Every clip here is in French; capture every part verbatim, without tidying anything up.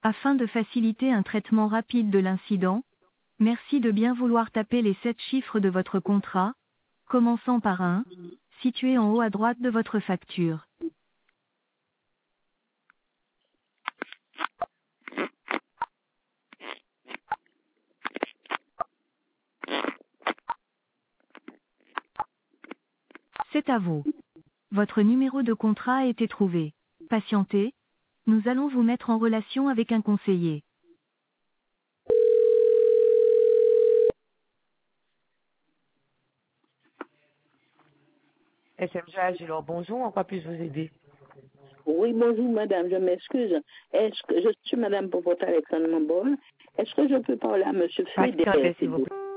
Afin de faciliter un traitement rapide de l'incident, merci de bien vouloir taper les sept chiffres de votre contrat, commençant par un, situé en haut à droite de votre facture. C'est à vous. Votre numéro de contrat a été trouvé. Patientez, nous allons vous mettre en relation avec un conseiller. S M G Agilor, bonjour, en quoi puis-je vous aider? Oui, bonjour madame, je m'excuse. Est-ce que je suis madame Popote Alexandre Mambol? Est-ce que je peux parler à monsieur Frédéric, Patientez, s'il s'il vous vous plaît. plaît?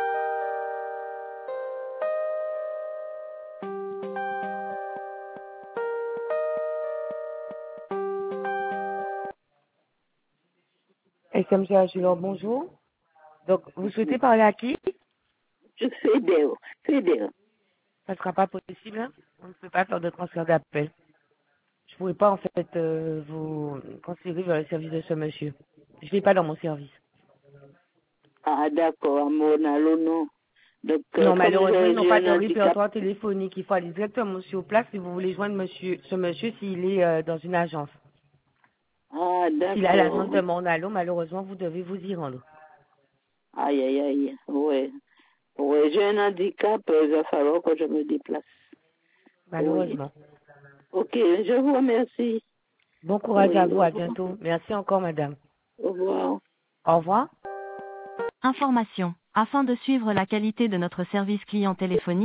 S M G Agilor, bonjour. Donc, vous souhaitez parler à qui? Je Fédéo, Fédéo. Ça ne sera pas possible, hein? On ne peut pas faire de transfert d'appel. Je ne pourrais pas, en fait, euh, vous transférer vers le service de ce monsieur. Je ne l'ai pas dans mon service. Ah d'accord, à mon allô, non. Donc, euh, Non, comme malheureusement, ils j'ai n'ont j'ai pas un de handicap, répertoire téléphonique. Il faut aller directement sur place si vous voulez joindre monsieur, ce monsieur s'il est euh, dans une agence. ah S'il a d'accord, l'agence de mon allô, malheureusement, vous devez vous y rendre. aïe aïe aïe, ouais. Ouais, j'ai un handicap, euh, il va falloir que je me déplace. Oui. Malheureusement. Ok, je vous remercie. Bon courage à Oui, vous, au à revoir. bientôt. Merci encore, madame. Au revoir. Au revoir. Information. Afin de suivre la qualité de notre service client téléphonique,